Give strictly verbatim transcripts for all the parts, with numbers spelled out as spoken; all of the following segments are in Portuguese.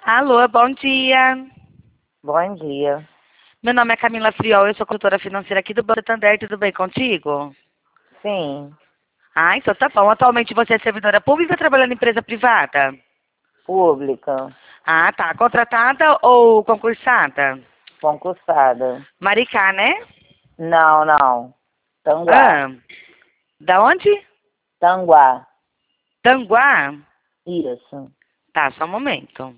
Alô, bom dia. Bom dia. Meu nome é Camila Friol, eu sou consultora financeira aqui do Banco Santander, tudo bem contigo? Sim, Ah, então tá bom. Atualmente você é servidora pública ou trabalhando em empresa privada? pública, Ah, tá. Contratada ou concursada? concursada. Maricá, né? Não, não. Tanguá. Ah, da onde? Tanguá. Tanguá? Isso. Tá, só um momento.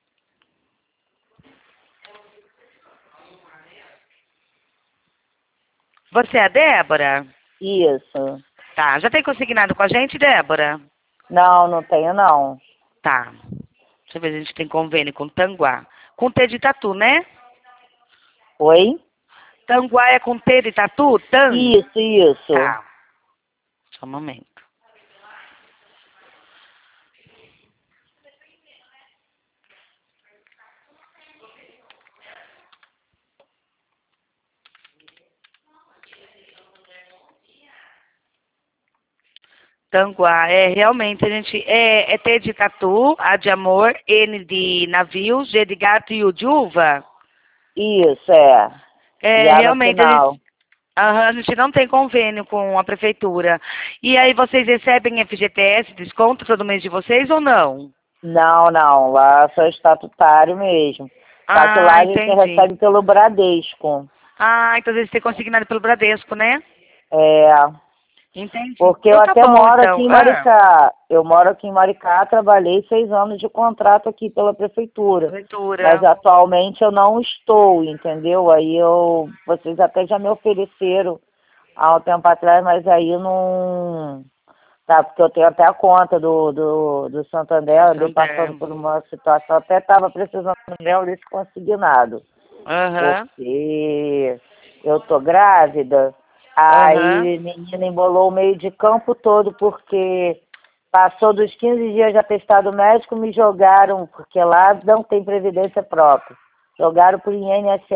Você é a Débora? Isso. Tá, já tem consignado com a gente, Débora? Não, não tenho não. Tá. Deixa eu ver se a gente tem convênio com Tanguá. Com T de Tatu, né? Oi? Tanguá é com T de Tatu? Tan? Isso, isso. Tá. Só um momento. Tanguá, é realmente, a gente, é, é T de tatu, A de amor, N de navio, G de gato e U de uva. Isso, é. É, Já no realmente, a gente, final. aham, a gente não tem convênio com a prefeitura. E aí vocês recebem F G T S, desconto todo mês de vocês ou não? Não, não. Lá só estatutário mesmo. Só que lá Ah, a gente entendi. recebe pelo Bradesco. Ah, então vocês têm consignado pelo Bradesco, né? É. Entendi. Porque eu Então tá até bom, moro aqui então. em Ah, Maricá. Eu moro aqui em Maricá, trabalhei seis anos de contrato aqui pela prefeitura. Mas prefeitura. atualmente eu não estou, entendeu? Aí eu, vocês até já me ofereceram há um tempo atrás, mas aí eu não. Tá, porque eu tenho até a conta do, do, do Santander, eu andei passando Santander. por uma situação, até estava precisando meu desse consignado. Aham, Porque eu tô grávida, aham. aí menina embolou o meio de campo todo, porque passou dos quinze dias de atestado médico, me jogaram, porque lá não tem previdência própria. Jogaram por I N S S